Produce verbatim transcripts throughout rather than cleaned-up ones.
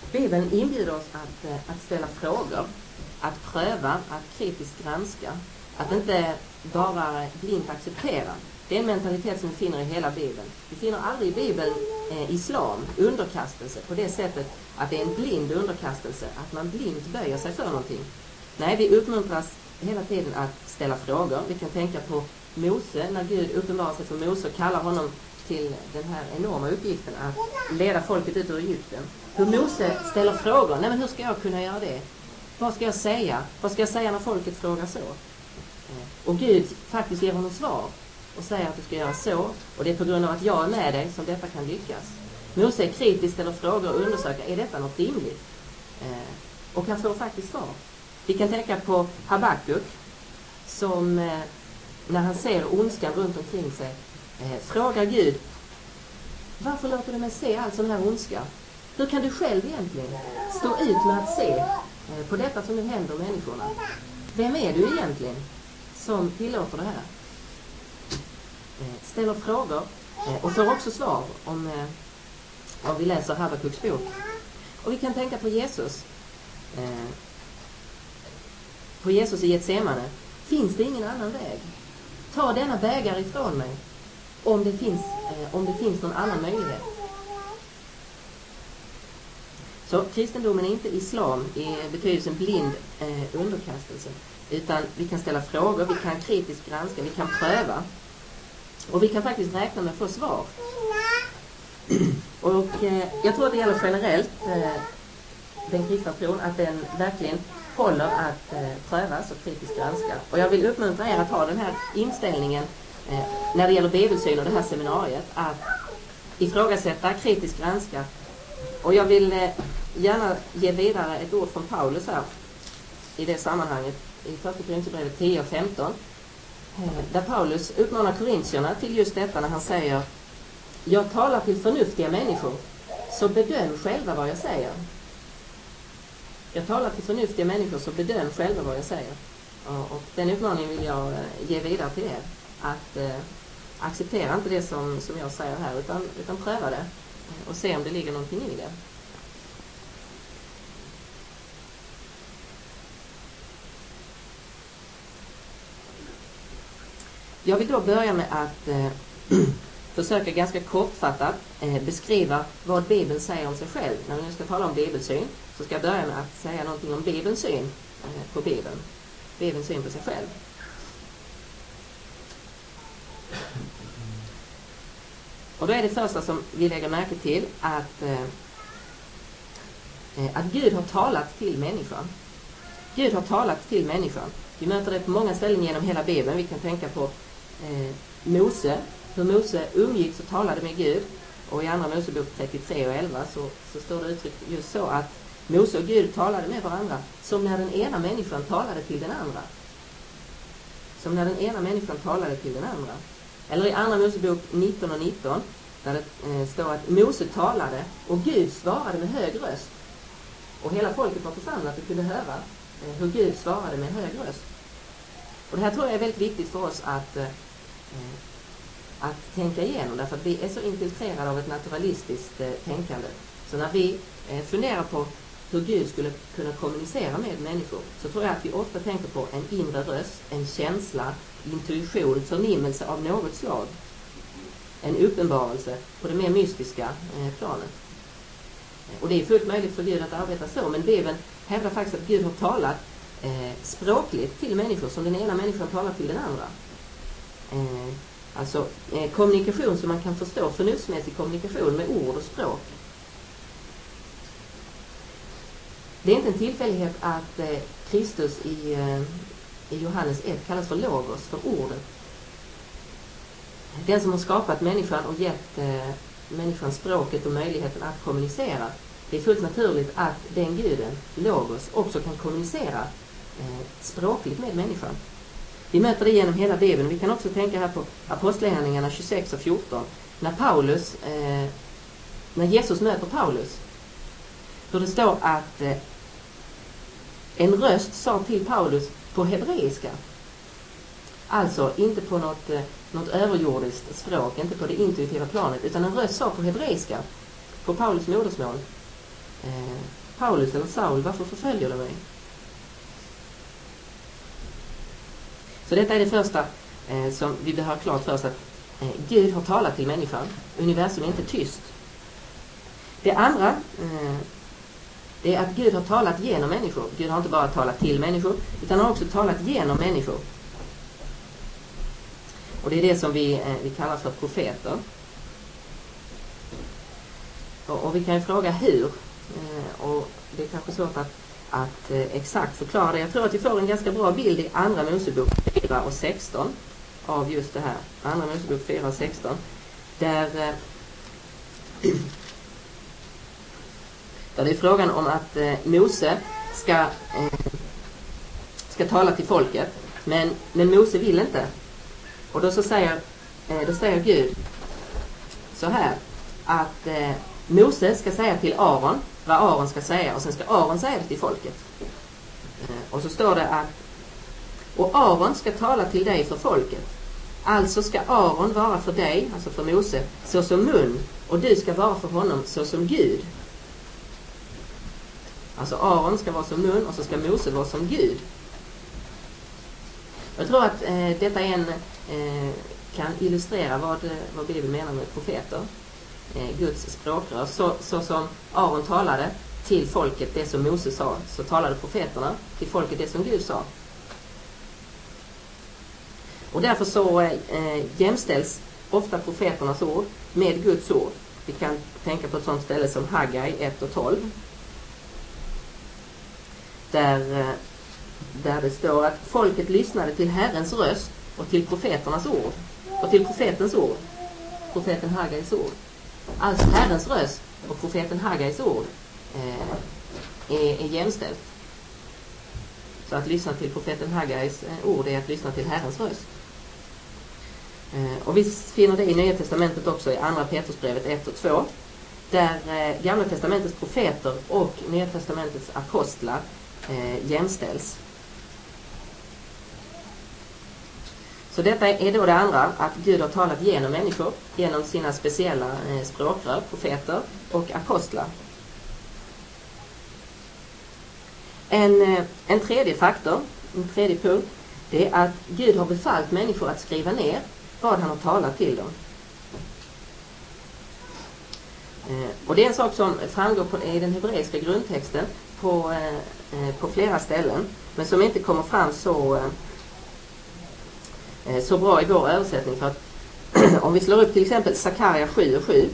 Bibeln inbjuder oss att, att ställa frågor, att pröva, att kritiskt granska, att inte bara blint acceptera. Det är en mentalitet som vi finner i hela Bibeln. Vi finner aldrig i Bibeln eh, islam, underkastelse, på det sättet att det är en blind underkastelse, att man blint böjer sig för någonting. Nej, vi uppmuntras hela tiden att ställa frågor. Vi kan tänka på Mose, när Gud uppenbarar sig för Mose och kallar honom till den här enorma uppgiften att leda folket ut ur Egypten. Hur Mose ställer frågor. Nej, men hur ska jag kunna göra det? Vad ska jag säga? Vad ska jag säga när folket frågar så? Och Gud faktiskt ger honom svar och säger att du ska göra så. Och det är på grund av att jag är med dig som detta kan lyckas. Mose är kritisk, ställer frågor och undersöker, är detta något rimligt? Och han får faktiskt svar. Vi kan tänka på Habakuk som när han ser ondskan runt omkring sig frågar Gud, varför låter du mig se all sån här ondska? Hur kan du själv egentligen stå ut med att se på detta som nu händer människorna? Vem är du egentligen som tillåter det här? Ställer frågor och får också svar om, om vi läser Habakuks bok. Och vi kan tänka på Jesus. På Jesus i Getsemane. Finns det ingen annan väg? Ta denna bägare ifrån mig om det finns, om det finns någon annan möjlighet. Så kristendomen är inte islam i betydelsen blind eh, underkastelse. Utan vi kan ställa frågor, vi kan kritiskt granska, vi kan pröva. Och vi kan faktiskt räkna med att få svar. Och eh, jag tror att det gäller generellt eh, den kristna tron, att den verkligen håller att eh, prövas och kritiskt granska. Och jag vill uppmuntra er att ha den här inställningen eh, när det gäller bibelsyn och det här seminariet, att ifrågasätta, kritiskt granska. Och jag vill eh, gärna ge vidare ett ord från Paulus här i det sammanhanget i första Korinthierbrevet tio och femton, eh, där Paulus uppmanar korintierna till just detta när han säger: jag talar till förnuftiga människor, så bedöm själva vad jag säger. Jag talar till förnuftiga människor, så bedöm själva vad jag säger. Och, och den uppmaningen vill jag eh, ge vidare till er. Att eh, acceptera inte det som, som jag säger här, utan, utan pröva det och se om det ligger någonting i det. Jag vill då börja med att eh, försöka ganska kortfattat eh, beskriva vad Bibeln säger om sig själv. När vi nu ska tala om bibelsyn så ska jag börja med att säga någonting om Bibelns syn eh, på Bibeln. Bibelns syn på sig själv. Och då är det första som vi lägger märke till att, eh, att Gud har talat till människan. Gud har talat till människan. Vi möter det på många ställen genom hela Bibeln. Vi kan tänka på eh, Mose, hur Mose umgicks och talade med Gud. Och i andra Mosebok trettiotre och elva så, så står det uttryckt just så att Mose och Gud talade med varandra som när den ena människan talade till den andra. Som när den ena människan talade till den andra. Eller i andra Mosebok nitton och nitton där det eh, står att Mose talade och Gud svarade med hög röst. Och hela folket var församlat och kunde höra eh, hur Gud svarade med hög röst. Och det här tror jag är väldigt viktigt för oss att, eh, att tänka igenom. Därför att vi är så infiltrerade av ett naturalistiskt eh, tänkande. Så när vi eh, funderar på hur Gud skulle kunna kommunicera med människor, så tror jag att vi ofta tänker på en inre röst, en känsla, intuition, förnimmelse av något slag. En uppenbarelse på det mer mystiska eh, planet. Och det är fullt möjligt för Gud att arbeta så, men Bibeln hävdar faktiskt att Gud har talat eh, språkligt till människor som den ena människan talar till den andra. Eh, alltså eh, kommunikation som man kan förstå, förnuftsmässig kommunikation med ord och språk. Det är inte en tillfällighet att eh, Kristus i, eh, i Johannes ett kallas för logos, för ordet. Den som har skapat människan och gett eh, människan språket och möjligheten att kommunicera. Det är fullt naturligt att den guden, logos, också kan kommunicera eh, språkligt med människan. Vi möter det genom hela Bibeln. Vi kan också tänka här på Apostlagärningarna tjugosex och fjorton. När Paulus, eh, när Jesus möter Paulus. Då det står att eh, en röst sa till Paulus på hebreiska. Alltså inte på något, eh, något överjordiskt språk, inte på det intuitiva planet, utan en röst sa på hebreiska, på Paulus modersmål. eh, Paulus eller Saul, varför förföljer du mig? Så detta är det första eh, som vi behöver ha klart för oss, att eh, Gud har talat till människan. Universum är inte tyst. Det andra eh, det är att Gud har talat genom människor. Gud har inte bara talat till människor, utan har också talat genom människor. Och det är det som vi, eh, vi kallar för profeter. Och, och vi kan ju fråga hur. Eh, och det är kanske svårt att, att eh, exakt förklara det. Jag tror att vi får en ganska bra bild i Andra Mosebok fyra och sexton av just det här. Andra Mosebok fyra och sexton. Där, eh, där det är frågan om att eh, Mose ska, eh, ska tala till folket. Men, men Mose vill inte. Och då så säger, eh, då säger Gud så här, att eh, Mose ska säga till Aaron vad Aaron ska säga, och sen ska Aaron säga det till folket. Eh, och så står det att och Aaron ska tala till dig för folket. Alltså ska Aaron vara för dig, alltså för Mose, så som mun, och du ska vara för honom så som Gud. Alltså Aaron ska vara som mun, och så ska Mose vara som Gud. Jag tror att eh, detta är en, eh, kan illustrera vad, vad Bibeln menar med profeter. Eh, Guds språkrör. Så, så som Aaron talade till folket det som Mose sa, så talade profeterna till folket det som Gud sa. Och därför så eh, jämställs ofta profeternas ord med Guds ord. Vi kan tänka på ett sådant ställe som Haggai ett och tolv. Där, eh, där det står att folket lyssnade till Herrens röst och till profeternas ord. Och till profetens ord. Profeten Haggais ord. Alltså Herrens röst och profeten Haggais ord eh, är, är jämställt. Så att lyssna till profeten Haggais ord är att lyssna till Herrens röst. Eh, och vi finner det i Nya Testamentet också, i Andra Petrusbrevet ett och två. Där eh, Gamla Testamentets profeter och Nya Testamentets apostlar eh, jämställs. Så detta är då det andra, att Gud har talat genom människor, genom sina speciella eh, språkrör, profeter och apostlar. En, eh, en tredje faktor, en tredje punkt, det är att Gud har befallt människor att skriva ner vad han har talat till dem. Eh, och det är en sak som framgår på, i den hebreiska grundtexten på, eh, på flera ställen, men som inte kommer fram så... Eh, så bra i vår översättning, för att om vi slår upp till exempel Sakaria sju och sju,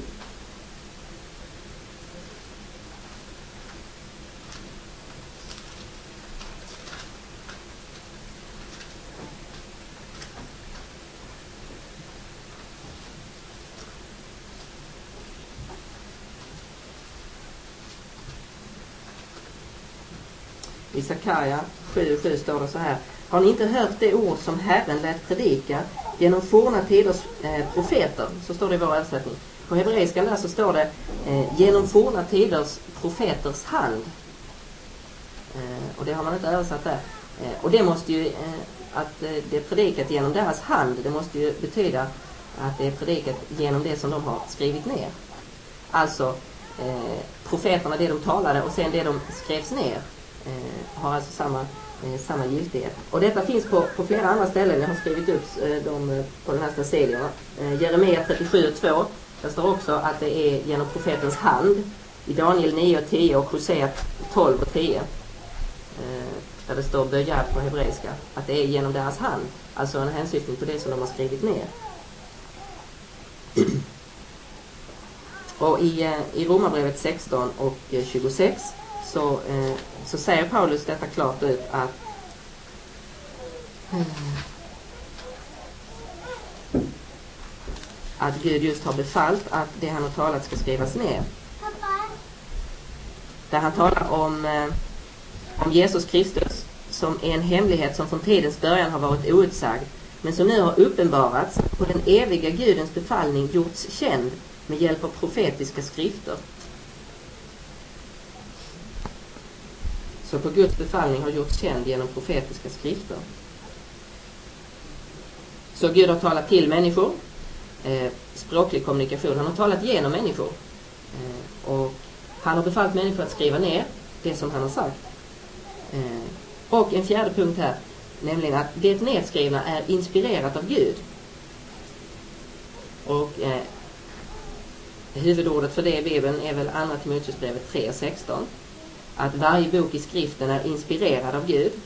i Sakaria sju och sju står det så här: har ni inte hört det ord som Herren lät predika genom forna tiders eh, profeter? Så står det i vår översättning. På hebreiskan där så står det eh, genom forna tiders profeters hand. Eh, och det har man inte översatt där. Eh, och det måste ju, eh, att eh, det är predikat genom deras hand, det måste ju betyda att det är predikat genom det som de har skrivit ner. Alltså eh, profeterna, det de talade, och sen det de skrevs ner eh, har alltså samma samma giltighet. Och detta finns på, på flera andra ställen. Jag har skrivit upp eh, dem på den här stencilierna. Eh, Jeremia trettiosju och två. Där står också att det är genom profetens hand. I Daniel nio och tio och Hosea tolv och tio. Eh, där det står böjad på hebreiska. Att det är genom deras hand. Alltså en hänsyftning på det som de har skrivit ner. Och i, eh, i Romarbrevet sexton och tjugosex så, eh, så säger Paulus detta klart ut, att eh, att Gud just har befallt att det han har talat ska skrivas ner. Där han talar om, eh, om Jesus Kristus som är en hemlighet som från tidens början har varit outsagd, men som nu har uppenbarats på den eviga Gudens befallning, gjorts känd med hjälp av profetiska skrifter. Så på Guds befallning har gjorts känd genom profetiska skrifter. Så Gud har talat till människor, eh, språklig kommunikation. Han har talat genom människor. Eh, och Han har befallt människor att skriva ner det som han har sagt. Och en fjärde punkt här, nämligen att det nedskrivna är inspirerat av Gud. Och eh, huvudordet för det i Bibeln är väl andra Timoteusbrevet tre sexton. Att varje bok i skriften är inspirerad av Gud.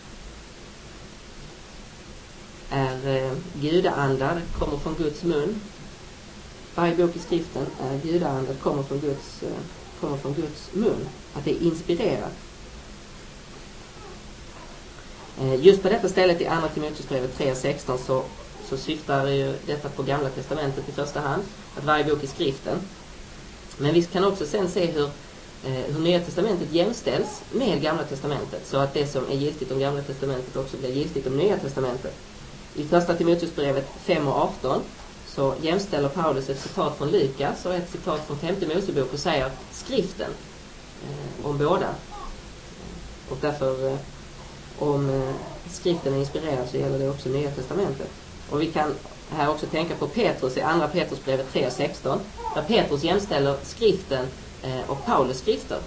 Är eh, gudaandad, kommer från Guds mun. Varje bok i skriften är gudaandad, kommer från Guds, eh, kommer från Guds mun. Att det är inspirerat. Eh, just på detta stället i andra Timoteusbrevet tre sexton så, så syftar ju detta på Gamla testamentet i första hand. Att varje bok i skriften. Men vi kan också sen se hur, eh, hur Nya testamentet jämställs med Gamla testamentet. Så att det som är giltigt om Gamla testamentet också blir giltigt om Nya testamentet. I första Timoteusbrevet fem och arton så jämställer Paulus ett citat från Lukas och ett citat från femte Mosebok och säger skriften eh, om båda. Och därför, eh, om eh, skriften är inspirerad så gäller det också Nya testamentet. Och vi kan här också tänka på Petrus i andra Petrusbrevet tre sexton, där Petrus jämställer skriften eh, och Paulus skrifter.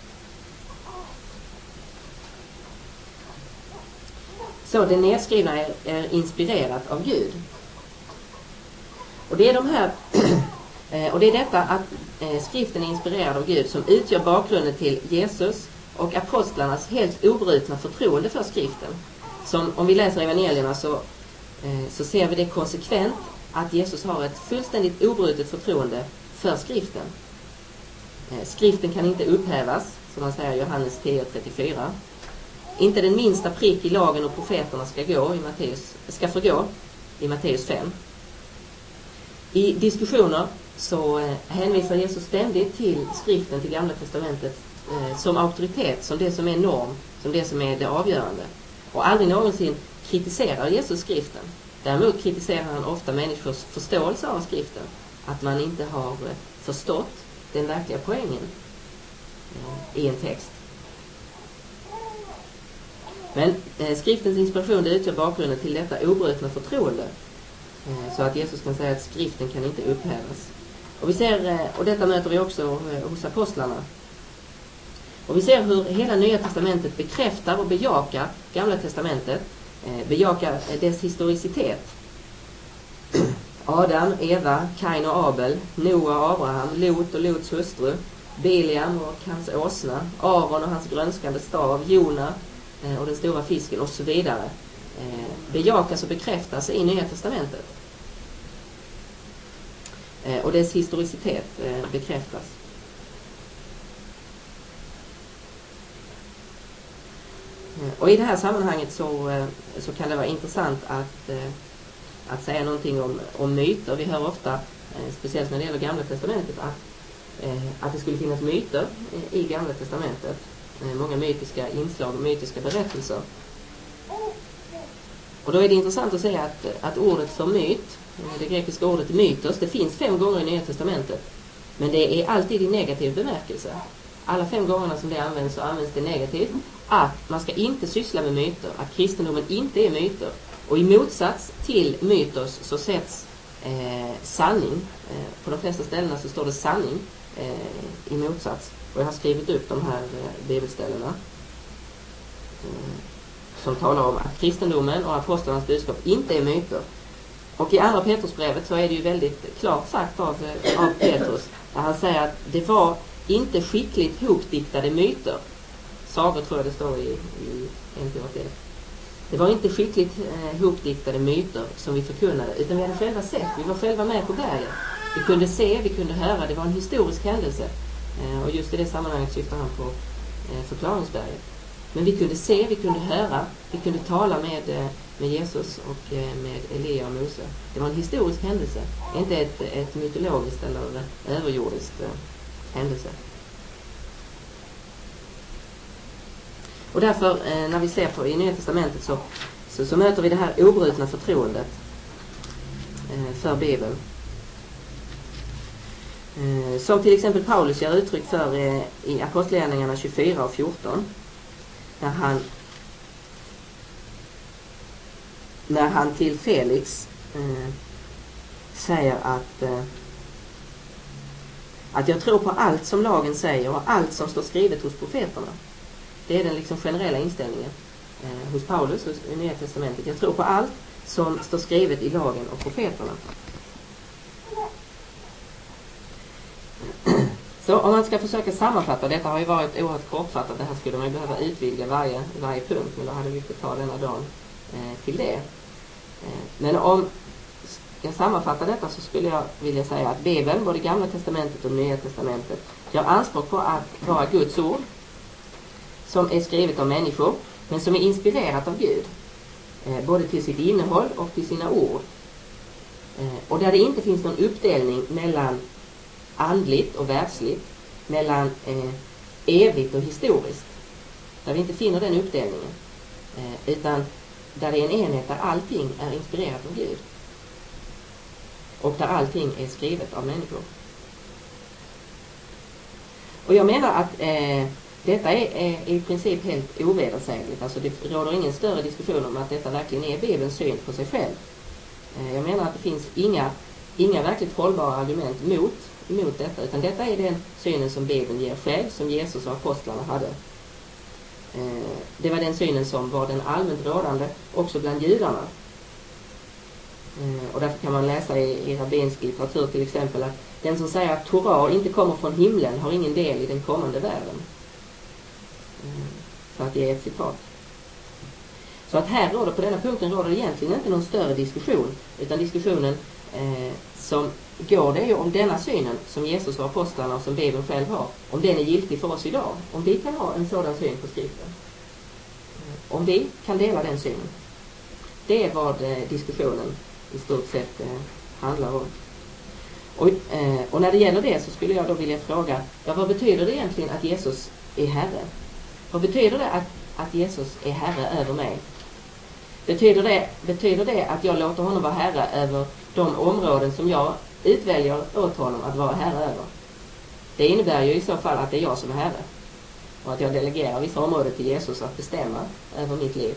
Så det nedskrivna är, är inspirerat av Gud. Och det är de här eh, och det är detta att eh, skriften är inspirerad av Gud som utgör bakgrunden till Jesus och apostlarnas helt obrutna förtroende för skriften. Som om vi läser evangelierna så, eh, så ser vi det konsekvent att Jesus har ett fullständigt obrutet förtroende för skriften. Eh, skriften kan inte upphävas, som man säger i Johannes tio trettiofyra. Inte den minsta prick i lagen och profeterna ska gå i Matteus, ska förgå i Matteus fem. I diskussioner så eh, hänvisar Jesus ständigt till skriften, till Gamla testamentet eh, som auktoritet, som det som är norm, som det som är det avgörande. Och aldrig någonsin kritiserar Jesus skriften. Däremot kritiserar han ofta människors förståelse av skriften. Att man inte har eh, förstått den verkliga poängen eh, i en text. Men eh, skriftens inspiration det utgör bakgrunden till detta obrutna förtroende. Eh, så att Jesus kan säga att skriften kan inte upphävas. Och vi ser, eh, och detta möter vi också eh, hos apostlarna. Och vi ser hur hela Nya testamentet bekräftar och bejakar Gamla testamentet. Eh, bejakar eh, dess historicitet. Adam, Eva, Kain och Abel, Noa, Abraham, Lot och Lots hustru, Biliam och hans åsna, Aron och hans grönskande stav, Jona och den stora fisken och så vidare eh, bejakas och bekräftas i Nya testamentet. Eh, och dess historicitet eh, bekräftas. Eh, och i det här sammanhanget så, eh, så kan det vara intressant att, eh, att säga någonting om, om myter. Vi hör ofta, eh, speciellt när det gäller Gamla testamentet, att, eh, att det skulle finnas myter i Gamla testamentet. Många mytiska inslag och mytiska berättelser. Och då är det intressant att säga att, att ordet för myt, det grekiska ordet mytos, det finns fem gånger i Nya testamentet. Men det är alltid i negativ bemärkelse. Alla fem gångerna som det används så används det negativt. Att man ska inte syssla med myter. Att kristendomen inte är myter. Och i motsats till mytos så sätts eh, sanning. Eh, på de flesta ställena så står det sanning eh, i motsats. Och jag har skrivit upp de här eh, bibelställena eh, som talar om att kristendomen och apostlarnas budskap inte är myter. Och i andra Petrusbrevet så är det ju väldigt klart sagt av, eh, av Petrus där han säger att det var inte skickligt hopdiktade myter. Sagor tror jag det står i, i en till åttioett. Det var inte skickligt eh, hopdiktade myter som vi förkunnade, utan vi hade själva sett. Vi var själva med på berget. Vi kunde se, vi kunde höra. Det var en historisk händelse. Och just i det sammanhanget syftar han på förklaringsberget. Men vi kunde se, vi kunde höra, vi kunde tala med, med Jesus och med Elia och Mose. Det var en historisk händelse, inte ett, ett mytologiskt eller överjordiskt händelse. Och därför, när vi ser på i Nya testamentet så, så, så möter vi det här obrutna förtroendet för Bibeln. Som till exempel Paulus ger uttryck för i Apostlagärningarna tjugofyra och fjorton. När han, när han till Felix eh, säger att, eh, Att jag tror på allt som lagen säger och allt som står skrivet hos profeterna. Det är den liksom generella inställningen eh, hos Paulus hos, i Nya testamentet. Jag tror på allt som står skrivet i lagen och profeterna. Så om man ska försöka sammanfatta, detta har ju varit oerhört kortfattat, det här skulle man ju behöva utvidga varje, varje punkt, men då hade vi fått ta denna dagen eh, till det. Eh, men om jag sammanfattar detta så skulle jag vilja säga att Bibeln, både Gamla testamentet och Nya testamentet, gör anspråk på att vara Guds ord som är skrivet av människor, men som är inspirerat av Gud, eh, både till sitt innehåll och till sina ord. Eh, och där det inte finns någon uppdelning mellan andligt och världsligt, mellan eh, evigt och historiskt. Där vi inte finner den uppdelningen. Eh, utan där det är en enhet där allting är inspirerat av Gud. Och där allting är skrivet av människor. Och jag menar att eh, detta är, är i princip helt ovedersägligt. Alltså det råder ingen större diskussion om att detta verkligen är Bibelns syn på sig själv. Eh, jag menar att det finns inga, inga verkligt hållbara argument mot emot detta, utan detta är den synen som Bibeln ger själv, som Jesus och apostlarna hade. Eh, det var den synen som var den allmänt rådande också bland judarna. Eh, och därför kan man läsa i, i rabbinsk litteratur till exempel att den som säger att Torah inte kommer från himlen har ingen del i den kommande världen. Eh, för att ge ett citat. Så att här råder, på denna punkten råder egentligen inte någon större diskussion, utan diskussionen eh, som går det är ju om denna synen som Jesus och apostlarna och som Bibeln själv har, om den är giltig för oss idag, om vi kan ha en sådan syn på skriften, om vi kan dela den synen. Det är vad eh, diskussionen i stort sett eh, handlar om. Och, eh, och när det gäller det så skulle jag då vilja fråga, ja, vad betyder det egentligen att Jesus är Herre? Vad betyder det att, att Jesus är Herre över mig? Betyder det, betyder det att jag låter honom vara Herre över de områden som jag utväljer åt honom att vara Herre över? Det innebär ju i så fall att det är jag som är Herre. Och att jag delegerar vissa områden till Jesus att bestämma över mitt liv.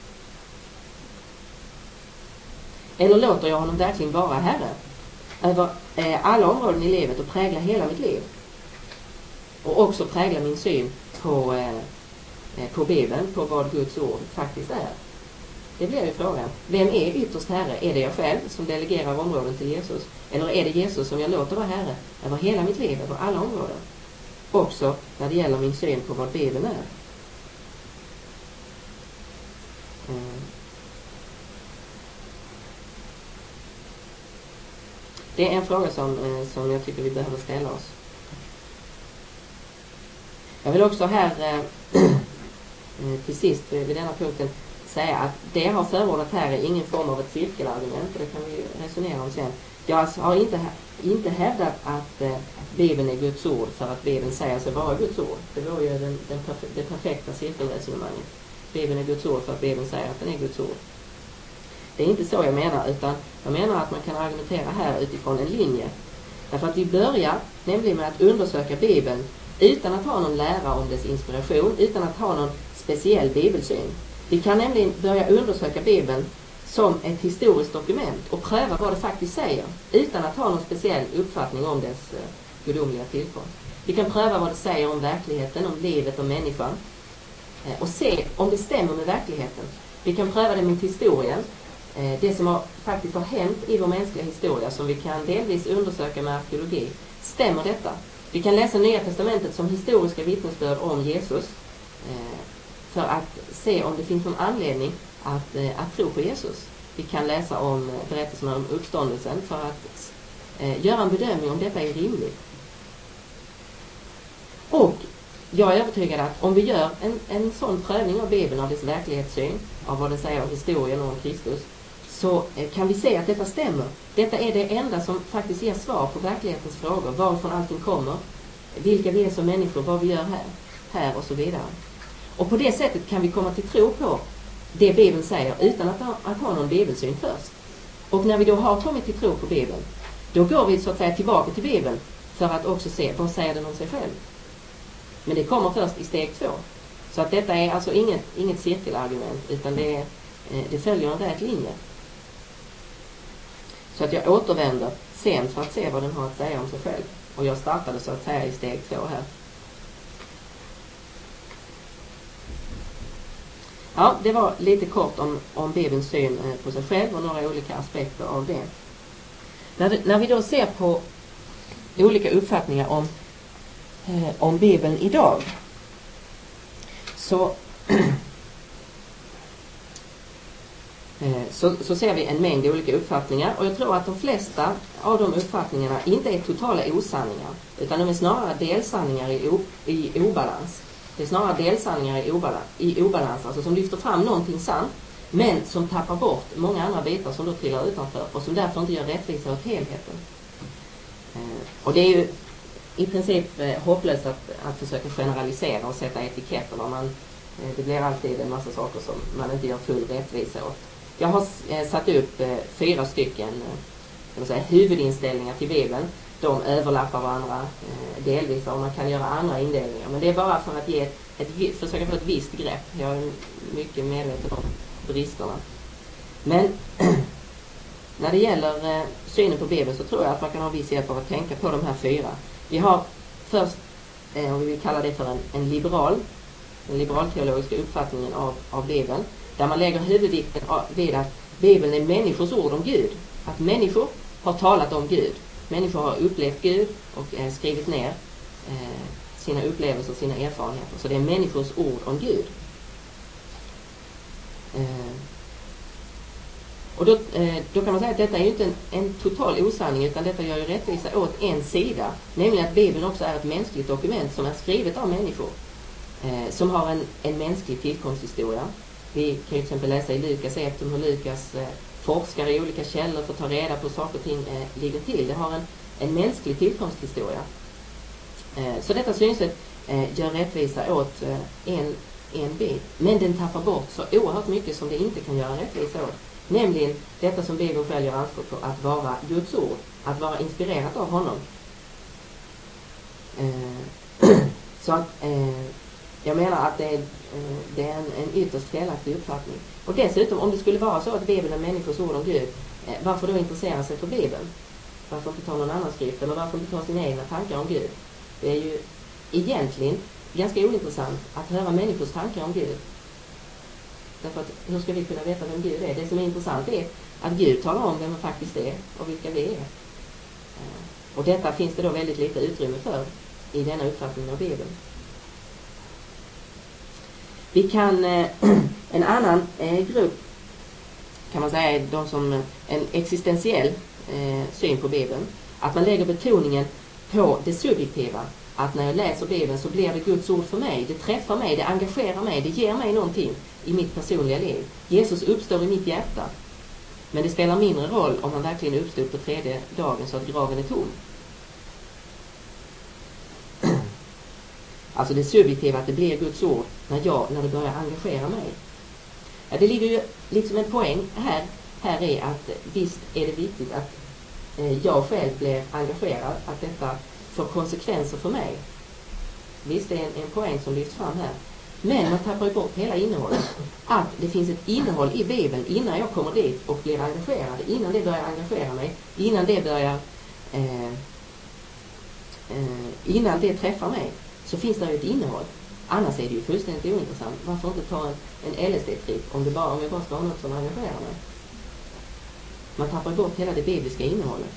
Eller låter jag honom verkligen vara Herre över eh, alla områden i livet och prägla hela mitt liv? Och också prägla min syn på, eh, på Bibeln, på vad Guds ord faktiskt är. Det blir ju frågan. Vem är ytterst Herre? Är det jag själv som delegerar områden till Jesus? Eller är det Jesus som jag låter vara Herre över hela mitt liv, över alla områden? Också när det gäller min syn på vad Bibeln är. Mm. Det är en fråga som, som jag tycker vi behöver ställa oss. Jag vill också här till sist vid denna punkten säga att det jag har förordat här är ingen form av ett cirkelargument, och det kan vi resonera om sen. Jag har inte, inte hävdat att eh, Bibeln är Guds ord för att Bibeln säger sig vara Guds ord. Det var ju den, den perfe- det perfekta cirkelresonemanget. Bibeln är Guds ord för att Bibeln säger att den är Guds ord. Det är inte så jag menar, utan jag menar att man kan argumentera här utifrån en linje. Därför att vi börjar nämligen med att undersöka Bibeln utan att ha någon lära om dess inspiration, utan att ha någon speciell bibelsyn. Vi kan nämligen börja undersöka Bibeln som ett historiskt dokument och pröva vad det faktiskt säger utan att ha någon speciell uppfattning om dess eh, gudomliga tillkomst. Vi kan pröva vad det säger om verkligheten, om livet och människan eh, och se om det stämmer med verkligheten. Vi kan pröva det med historien, eh, det som har, faktiskt har hänt i vår mänskliga historia, som vi kan delvis undersöka med arkeologi. Stämmer detta? Vi kan läsa Nya testamentet som historiska vittnesbörd om Jesus eh, för att se om det finns någon anledning att, eh, att tro på Jesus. Vi kan läsa om berättelserna om uppståndelsen för att eh, göra en bedömning om detta är rimligt. Och jag är övertygad att om vi gör en, en sån prövning av Bibeln, av dess verklighetssyn, av vad det säger om historien och om Kristus, så eh, kan vi se att detta stämmer. Detta är det enda som faktiskt ger svar på verklighetens frågor. Varifrån allting kommer, vilka vi är som människor, vad vi gör här, här och så vidare. Och på det sättet kan vi komma till tro på det Bibeln säger utan att ha, att ha någon bibelsyn först. Och när vi då har kommit till tro på Bibeln, då går vi så att säga tillbaka till Bibeln för att också se vad säger den om sig själv. Men det kommer först i steg två. Så att detta är alltså inget, inget cirkelargument, utan det, är, det följer en rät linje. Så att jag återvänder sen för att se vad den har att säga om sig själv. Och jag startade så att säga i steg två här. Ja, det var lite kort om, om Bibelns syn på sig själv och några olika aspekter av det. När, det, när vi då ser på olika uppfattningar om, eh, om Bibeln idag, så, eh, så, så ser vi en mängd olika uppfattningar. Och jag tror att de flesta av de uppfattningarna inte är totala osanningar, utan de är snarare delsanningar i, o, i obalans. Det är snarare delsanningar i obalans, i obalans, alltså som lyfter fram någonting sant, men som tappar bort många andra bitar som då trillar utanför och som därför inte gör rättvisa åt helheten. Eh, och det är ju i princip eh, hopplöst att, att försöka generalisera och sätta etiketter. Man, eh, det blir alltid en massa saker som man inte gör full rättvisa åt. Jag har eh, satt upp eh, fyra stycken eh, kan man säga, huvudinställningar till Bibeln. De överlappar varandra eh, delvis, och man kan göra andra indelningar. Men det är bara för att ge ett, ett, försöka få ett visst grepp. Jag är mycket medveten om bristerna. Men när det gäller eh, synen på Bibeln så tror jag att man kan ha viss hjälp av att tänka på de här fyra. Vi har först, eh, om vi vill kalla det för en, en liberal, den liberalteologiska uppfattningen av, av Bibeln, där man lägger huvudvikten vid att Bibeln är människors ord om Gud. Att människor har talat om Gud. Människor har upplevt Gud och eh, skrivit ner eh, sina upplevelser och sina erfarenheter. Så det är människors ord om Gud. Eh, och då, eh, då kan man säga att detta är ju inte en, en total osanning, utan detta gör ju rättvisa åt en sida. Nämligen att Bibeln också är ett mänskligt dokument som är skrivet av människor. Eh, som har en, en mänsklig tillkomsthistoria. Vi kan ju till exempel läsa i Lukas ett om hur Lukas eh, forskar i olika källor för att ta reda på saker och ting eh, ligger till. Det har en, en mänsklig tillkomsthistoria. Eh, så detta synsätt eh, gör rättvisa åt eh, en, en bit. Men den tappar bort så oerhört mycket som det inte kan göra rättvisa åt. Nämligen detta som Bibeln själv gör anspråk på, att vara Guds ord. Att vara inspirerat av honom. Eh, så att eh, jag menar att det är, eh, det är en, en ytterst felaktig uppfattning. Och dessutom, om det skulle vara så att Bibeln är människors ord om Gud, eh, varför då intressera sig för Bibeln? Varför inte ta någon annan skrift? Eller varför inte ta sina egna tankar om Gud? Det är ju egentligen ganska ointressant att höra människors tankar om Gud. Därför att hur ska vi kunna veta vem Gud är? Det som är intressant är att Gud talar om vem man faktiskt är och vilka vi är. Eh, och detta finns det då väldigt lite utrymme för i denna uppfattning av Bibeln. Vi kan, eh, en annan eh, grupp kan man säga är de som en existentiell eh, syn på Bibeln. Att man lägger betoningen på det subjektiva. Att när jag läser Bibeln så blir det Guds ord för mig. Det träffar mig, det engagerar mig, det ger mig någonting i mitt personliga liv. Jesus uppstår i mitt hjärta. Men det spelar mindre roll om han verkligen uppstod på tredje dagen så att graven är tom. Alltså det subjektiva, att det blir Guds ord när jag, när det börjar engagera mig. Ja, det ligger ju liksom en poäng här, här är att visst är det viktigt att eh, jag själv blir engagerad, att detta får konsekvenser för mig. Visst är det en, en poäng som lyfts fram här. Men man tappar ju bort hela innehållet. Att det finns ett innehåll i Bibeln innan jag kommer dit och blir engagerad. Innan det börjar engagera mig. Innan det börjar eh, eh, innan det träffar mig. Så finns det ju ett innehåll. Annars är det ju fullständigt ointressant. Varför inte ta en, en L S D-tripp om, det bara, om jag bara ska ha något som engagerar mig? Man tappar bort hela det bibliska innehållet.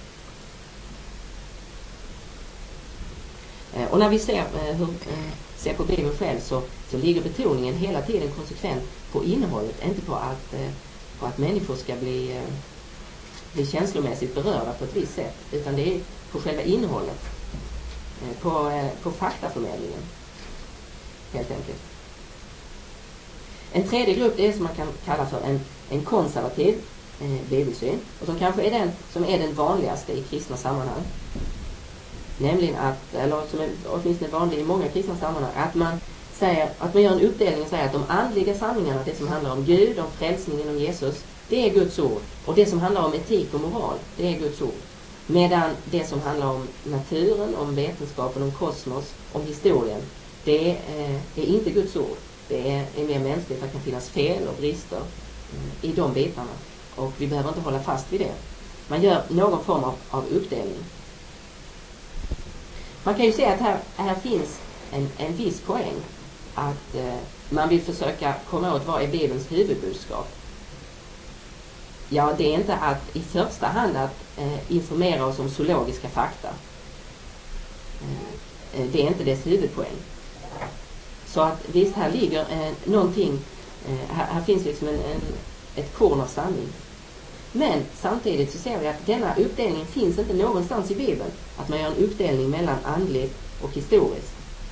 Eh, och när vi ser, eh, hur, eh, ser på Bibeln själv så, så ligger betoningen hela tiden konsekvent på innehållet. Inte på att, eh, på att människor ska bli, eh, bli känslomässigt berörda på ett visst sätt. Utan det är på själva innehållet. Eh, på, eh, på faktaförmedlingen. Helt enkelt. En tredje grupp är som man kan kalla för en, en konservativ eh, bibelsyn. Och som kanske är den som är den vanligaste i kristna sammanhang. Nämligen att, eller som är åtminstone vanlig i många kristna sammanhang, att man säger, att man gör en uppdelning och säger att de andliga sanningarna, det som handlar om Gud, om frälsningen, om Jesus, det är Guds ord. Och det som handlar om etik och moral, det är Guds ord. Medan det som handlar om naturen, om vetenskapen, om kosmos, om historien, det är, är inte Guds ord. Det är, är mer mänskligt. Det kan finnas fel och brister i de bitarna. Och vi behöver inte hålla fast vid det. Man gör någon form av, av uppdelning. Man kan ju säga att här, här finns en, en viss poäng. Att eh, man vill försöka komma åt vad är Bibelns huvudbudskap. Ja, det är inte att i första hand att eh, informera oss om zoologiska fakta. Eh, det är inte dess huvudpoäng. Så att visst, här ligger eh, någonting, eh, här, här finns liksom en, en, ett korn av sanning. Men samtidigt så ser vi att denna uppdelning finns inte någonstans i Bibeln. Att man gör en uppdelning mellan andligt och historiskt.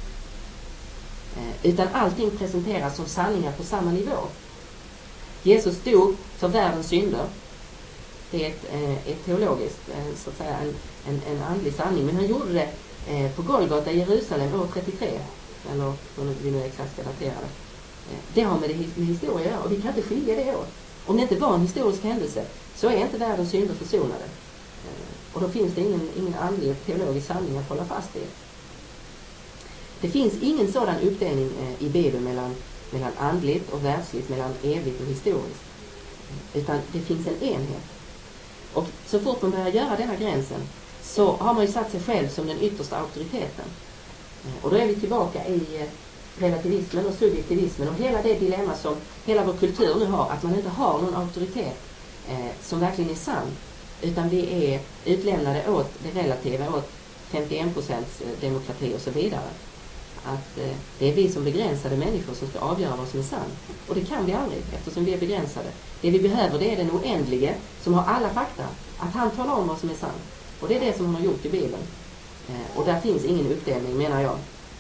Eh, utan allting presenteras som sanningar på samma nivå. Jesus dog för världens synder. Det är ett, eh, ett teologiskt, eh, så att säga, en, en, en andlig sanning. Men han gjorde det eh, på Golgata i Jerusalem år trettiotre. Eller hur vi nu exakt ska datera det. Eh, det har med, det, med historia att göra. Och vi kan inte skilja det åt. Om det inte var en historisk händelse så är inte världens synder försonade. Eh, och då finns det ingen, ingen andlig teologisk sanning att hålla fast i. Det finns ingen sådan uppdelning eh, i Bibeln mellan mellan andligt och världsligt, mellan evigt och historiskt. Utan det finns en enhet. Och så fort man börjar göra denna gränsen så har man ju satt sig själv som den yttersta auktoriteten. Och då är vi tillbaka i relativismen och subjektivismen och hela det dilemma som hela vår kultur nu har, att man inte har någon auktoritet eh, som verkligen är sann, utan vi är utlämnade åt det relativa, åt femtioen procent demokrati och så vidare. Att eh, det är vi som begränsade människor som ska avgöra vad som är sant. Och det kan vi aldrig, eftersom vi är begränsade. Det vi behöver, det är den oändlige som har alla fakta. Att han talar om vad som är sant. Och det är det som han har gjort i Bibeln. Eh, och där finns ingen uppdelning, menar jag.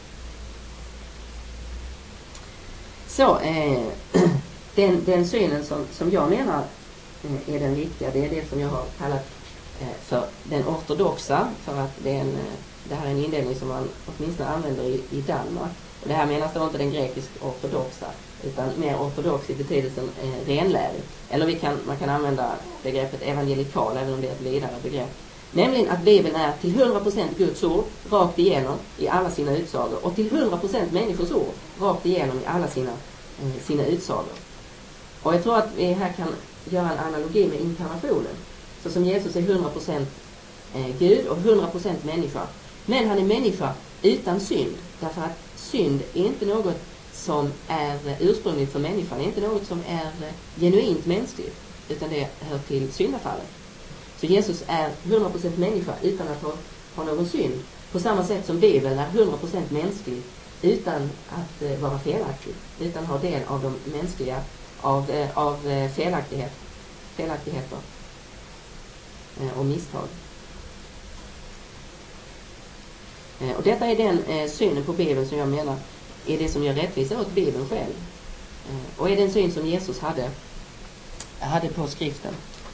Så, eh, den, den synen som, som jag menar eh, är den riktiga, det är det som jag har kallat eh, för den ortodoxa. För att det är en... Eh, Det här är en indelning som man åtminstone använder i, i Danmark. Och det här menas då inte den grekisk-ortodoxa, utan mer ortodox i betydelsen eh, renlärig. Eller vi kan, man kan använda begreppet evangelikal, även om det är ett vidare begrepp. Nämligen att Bibeln är till hundra procent Guds ord, rakt igenom i alla sina utsagor. Och till hundra procent människors ord, rakt igenom i alla sina, eh, sina utsagor. Och jag tror att vi här kan göra en analogi med inkarnationen. Så som Jesus är hundra procent eh, Gud och hundra procent människa. Men han är människa utan synd. Därför att synd är inte något som är ursprungligt för människan. Det är inte något som är genuint mänskligt. Utan det hör till syndafallet. Så Jesus är hundra procent människa utan att ha, ha någon synd. På samma sätt som Bibeln är hundra procent mänsklig utan att uh, vara felaktig. Utan att ha del av de mänskliga, av, uh, av uh, felaktighet, felaktigheter uh, och misstag. Och detta är den eh, synen på Bibeln som jag menar är det som gör rättvisa åt Bibeln själv. Eh, och är den syn som Jesus hade, hade på skriften.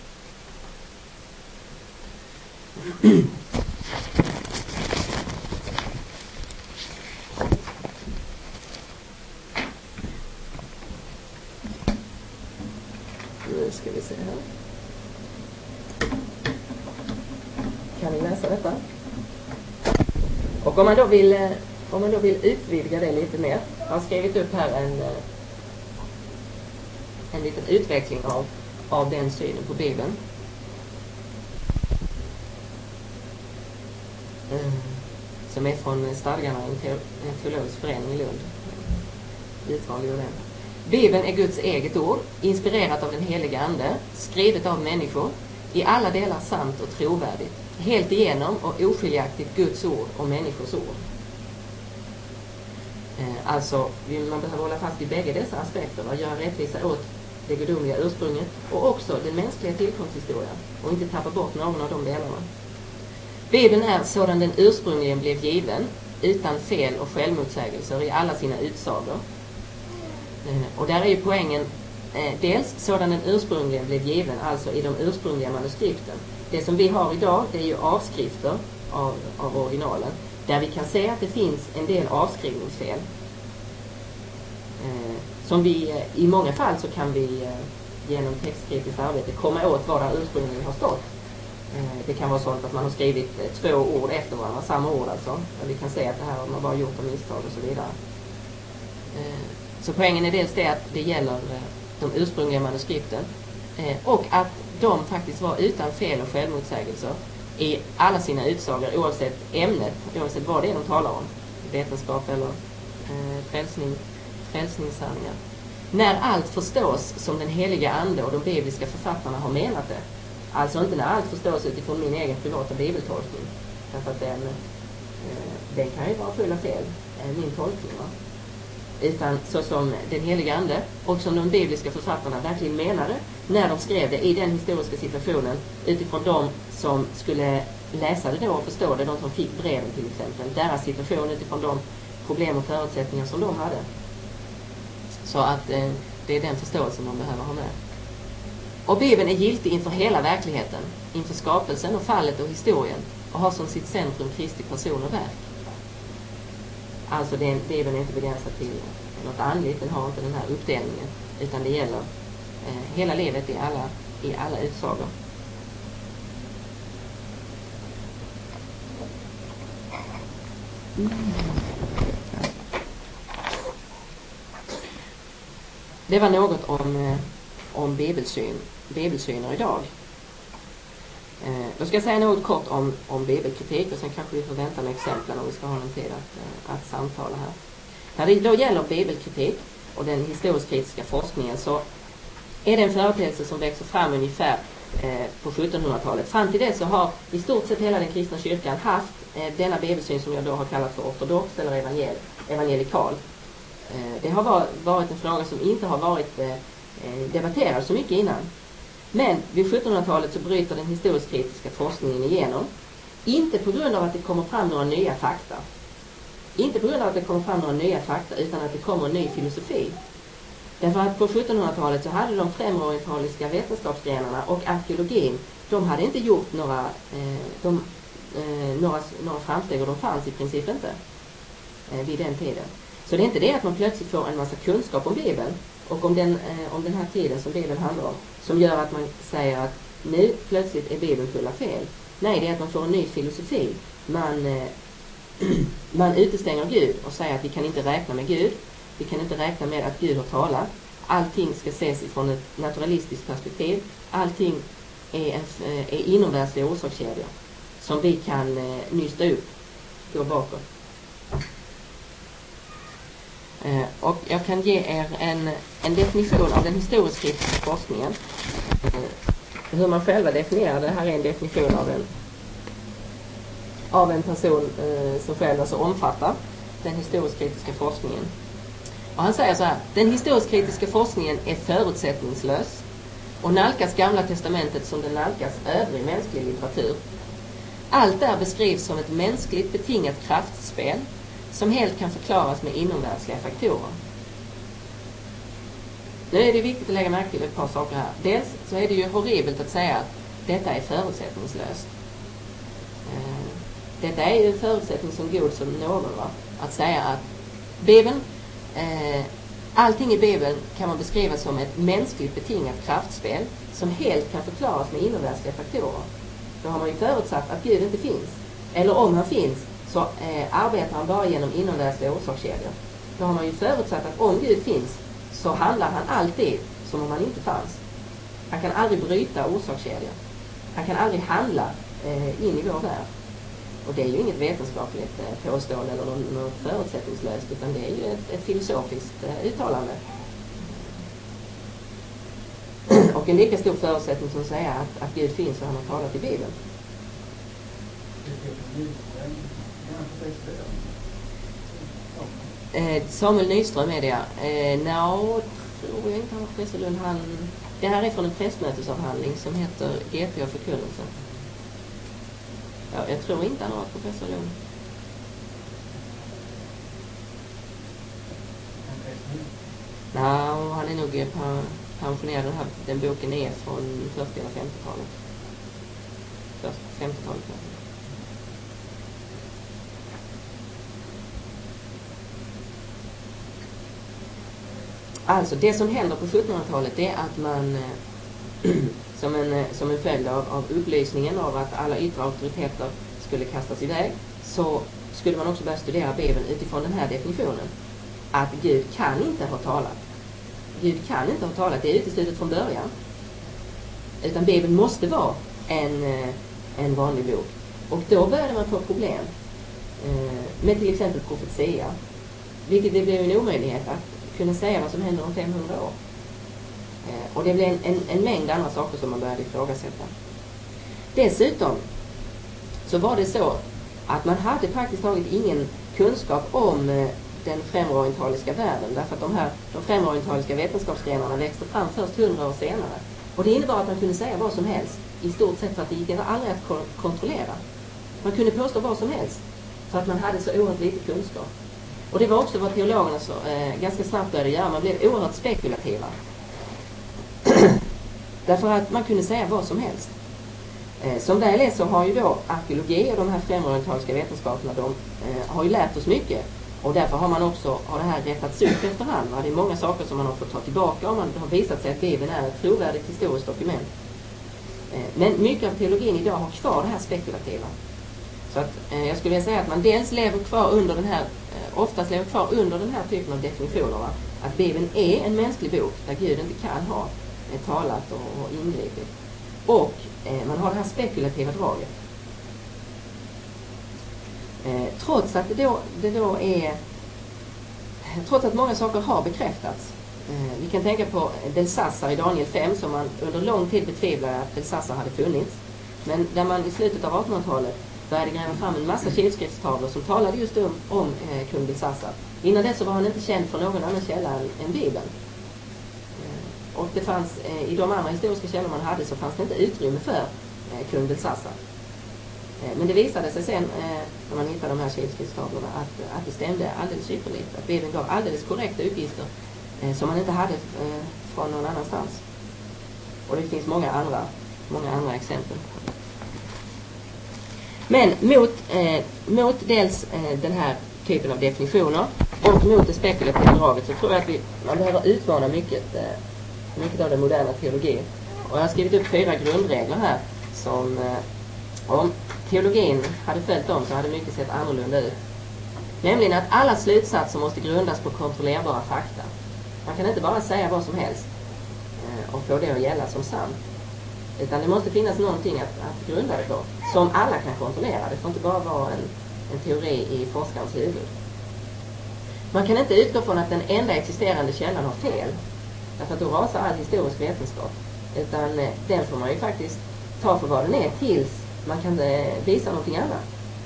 Nu ska vi se här. Kan ni läsa detta? Och om man då vill, om man då vill utvidga det lite mer, jag har skrivit upp här en, en liten utveckling av, av den synen på Bibeln. Mm. Som är från stadgarna i en, te, en teologisk förening i Lund. Utvalg och den. Bibeln är Guds eget ord, inspirerat av den heliga ande, skrivet av människor, i alla delar sant och trovärdigt. Helt igenom och oskiljaktigt Guds ord och människors ord. Eh, alltså, man behöver hålla fast vid bägge dessa aspekter. Att göra rättvisa åt det gudomliga ursprunget och också den mänskliga tillkomsthistorien. Och inte tappa bort någon av de delarna. Bibeln är sådan den ursprungligen blev given, utan fel och självmotsägelser i alla sina utsagor. Eh, och där är ju poängen eh, dels sådan den ursprungligen blev given, alltså i de ursprungliga manuskripten. Det som vi har idag, det är ju avskrifter av, av originalen. Där vi kan se att det finns en del avskrivningsfel. Eh, som vi, i många fall så kan vi eh, genom textkritiskt arbete komma åt vad det ursprungligen har stått. Eh, det kan vara så att man har skrivit eh, två ord efter varandra, samma ord alltså. Där vi kan se att det här har man bara gjort av misstag och så vidare. Eh, så poängen är dels det att det gäller eh, de ursprungliga manuskripten. Eh, och att de faktiskt var utan fel och självmotsägelser. i alla sina utsagor, oavsett ämnet, oavsett vad det är de talar om, vetenskap eller eh, frälsning, frälsningssanningar. När allt förstås som den heliga ande och de bibliska författarna har menat det. Alltså inte när allt förstås utifrån min egen privata bibeltolkning. Därför att den, eh, den kan ju vara full av fel, eh, min tolkning. Va? Utan så som den heliga ande och som de bibliska författarna verkligen menade när de skrev det i den historiska situationen, utifrån de som skulle läsa det då och förstå det, de som fick breven till exempel, deras situation utifrån de problem och förutsättningar som de hade. Så att eh, det är den förståelsen man behöver ha med. Och Bibeln är giltig inför hela verkligheten, inför skapelsen och fallet och historien, och har som sitt centrum Kristi person och verk. Alltså det, Bibeln är inte begränsad till något andligt, den har inte den här uppdelningen, utan det gäller eh, hela livet i alla, i alla utsagor. Mm. Det var något om, eh, om bibelsyn, bibelsyner idag. Eh, då ska jag säga något kort om, om bibelkritik, och sen kanske vi får vänta med exemplen om vi ska ha någon tid att, att samtala här. När det då gäller bibelkritik och den historisk-kritiska forskningen, så är det en företeelse som växer fram ungefär eh, på sjuttonhundratalet. Fram till det så har i stort sett hela den kristna kyrkan haft eh, denna bibelsyn som jag då har kallat för ortodox eller evangel, evangelikal. Eh, det har var, varit en fråga som inte har varit eh, debatterad så mycket innan. Men vid sjuttonhundratalet så bryter den historisk-kritiska forskningen igenom. Inte på grund av att det kommer fram några nya fakta. Inte på grund av att det kommer fram några nya fakta, utan att det kommer en ny filosofi. Därför att på sjuttonhundratalet så hade de främorientaliska vetenskapsgrenarna och arkeologin, de hade inte gjort några, eh, de, eh, några, några framsteg, och de fanns i princip inte eh, vid den tiden. Så det är inte det att man plötsligt får en massa kunskap om Bibeln och om den, eh, om den här tiden som Bibeln handlar om, som gör att man säger att nu plötsligt är Bibeln full av fel. Nej, det är att man får en ny filosofi. Man, eh, man utestänger Gud och säger att vi kan inte räkna med Gud. Vi kan inte räkna med att Gud har talat. Allting ska ses ifrån ett naturalistiskt perspektiv. Allting är, en, är inomvärldsliga orsakskedjor som vi kan eh, nysta upp, gå bakåt. Eh, och jag kan ge er en, en definition av den historisk-kritiska forskningen. Eh, hur man själva definierar det. Här är en definition av en, av en person eh, som själv alltså omfattar den historisk-kritiska forskningen. Och han säger så här: den historisk-kritiska forskningen är förutsättningslös och nalkas Gamla testamentet som den nalkas övrig mänsklig litteratur. Allt där beskrivs som ett mänskligt betingat kraftspel som helt kan förklaras med inomvärldsliga faktorer. Nu är det viktigt att lägga märke till ett par saker här. Dels så är det ju horribelt att säga att detta är förutsättningslöst. Detta är ju en förutsättning som god som någon, va? Att säga att Bibeln, eh, allting i Bibeln kan man beskriva som ett mänskligt betingat kraftspel som helt kan förklaras med inomvärldsliga faktorer. Då har man ju förutsatt att Gud inte finns. Eller om han finns så eh, arbetar han bara genom inomvärldsliga orsakskedjor. Då har man ju förutsatt att om Gud finns så handlar han alltid som om han inte fanns. Han kan aldrig bryta orsakskedjor. Han kan aldrig handla eh, in i vår värld. Och det är ju inget vetenskapligt eh, påstående eller något, något förutsättningslöst, utan det är ju ett, ett filosofiskt eh, uttalande. Och en lika stor förutsättning som säger att, att Gud finns och han har talat i Bibeln. Eh, Samuel Nyström är det. Eh, no, tror jag inte han var professor Lund. Han, det här är från en prästmötesavhandling som heter G P och förkunnelse. Ja, jag tror inte han har varit professor Lund. Nej, no, han är nog pensionerad. Den, här, den boken är från fyrtio- eller femtiotalet. femtiotalet. Alltså, det som händer på sjuttonhundratalet är att man som en, som en följd av, av upplysningen av att alla yttre auktoriteter skulle kastas iväg, så skulle man också börja studera Bibeln utifrån den här definitionen. Att Gud kan inte ha talat. Gud kan inte ha talat, det är uteslutet från början. Utan Bibeln måste vara en, en vanlig bok. Och då började man få problem med till exempel profetia. Vilket det blev en omöjlighet att kunna säga vad som händer om femhundra år. Och det blev en, en, en mängd andra saker som man började ifrågasätta. Dessutom så var det så att man hade praktiskt taget ingen kunskap om den främreorientaliska världen. Därför att de här de främreorientaliska vetenskapsgrenarna växte fram först hundra år senare. Och det innebar att man kunde säga vad som helst. I stort sett för att det gick aldrig att ko- kontrollera. Man kunde påstå vad som helst. För att man hade så oerhört lite kunskap. Och det var också vad teologerna så, eh, ganska snabbt började göra. Man blev oerhört spekulativa. Därför att man kunde säga vad som helst. Eh, som väl är så har ju då arkeologi och de här främreorientaliska vetenskaperna, de eh, har ju lärt oss mycket. Och därför har man också har det här rättats ut efterhand. Va? Det är många saker som man har fått ta tillbaka och man har visat sig att Bibeln är ett trovärdigt historiskt dokument. Eh, men mycket av teologin idag har kvar det här spekulativa. Så att, eh, jag skulle vilja säga att man dels lever kvar under den här, eh, oftast lever kvar under den här typen av definitioner. Va? Att Bibeln är en mänsklig bok där Gud inte kan ha eh, talat och, och ingripit. Och eh, man har det här spekulativa draget. Eh, trots att det då, det då är trots att många saker har bekräftats. Eh, vi kan tänka på Belsassar i Daniel fem som man under lång tid betvivlade att Belsassar hade funnits. Men där man i slutet av artonhundratalet började gräva fram en massa kildskriftstavlor som talade just om, om eh, kung Belsassar. Innan dess så var han inte känd för någon annan källa än, än Bibeln. Eh, och det fanns, eh, i de andra historiska källor man hade så fanns det inte utrymme för eh, kung Belsassar. Eh, men det visade sig sen eh, när man hittade de här kildskriftstavlorna att, att det stämde alldeles ypperligt. Att Bibeln gav alldeles korrekta uppgifter eh, som man inte hade eh, från någon annanstans. Och det finns många andra, många andra exempel. Men mot, eh, mot dels eh, den här typen av definitioner och mot det spekulativa draget så tror jag att vi, man behöver utmana mycket, eh, mycket av den moderna teologin. Och jag har skrivit upp fyra grundregler här som eh, om teologin hade följt dem så hade mycket sett annorlunda ut. Nämligen att alla slutsatser måste grundas på kontrollerbara fakta. Man kan inte bara säga vad som helst eh, och få det att gälla som sant. Utan det måste finnas någonting att, att grunda det på. Som alla kan kontrollera. Det får inte bara vara en, en teori i forskarens huvud. Man kan inte utgå från att den enda existerande källan har fel. Därför att då rasar all historisk vetenskap. Utan eh, den får man ju faktiskt ta för vad den är tills man kan eh, visa någonting annat.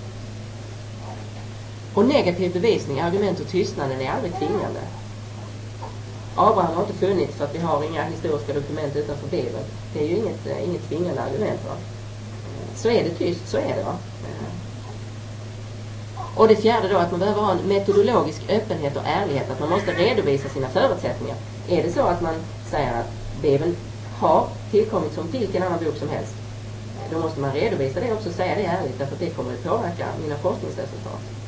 Och negativ bevisning, argument och tystnaden är aldrig tvingande. Abraham har inte funnits för att vi har inga historiska dokument utanför Bibeln. Det är ju inget, inget tvingande argument. Va? Så är det tyst, så är det. Va? Och det fjärde då att man behöver ha en metodologisk öppenhet och ärlighet. Att man måste redovisa sina förutsättningar. Är det så att man säger att Bibeln har tillkommit som vilken annan bok som helst, då måste man redovisa det också och säga det ärligt. Därför att det kommer att påverka mina forskningsresultat.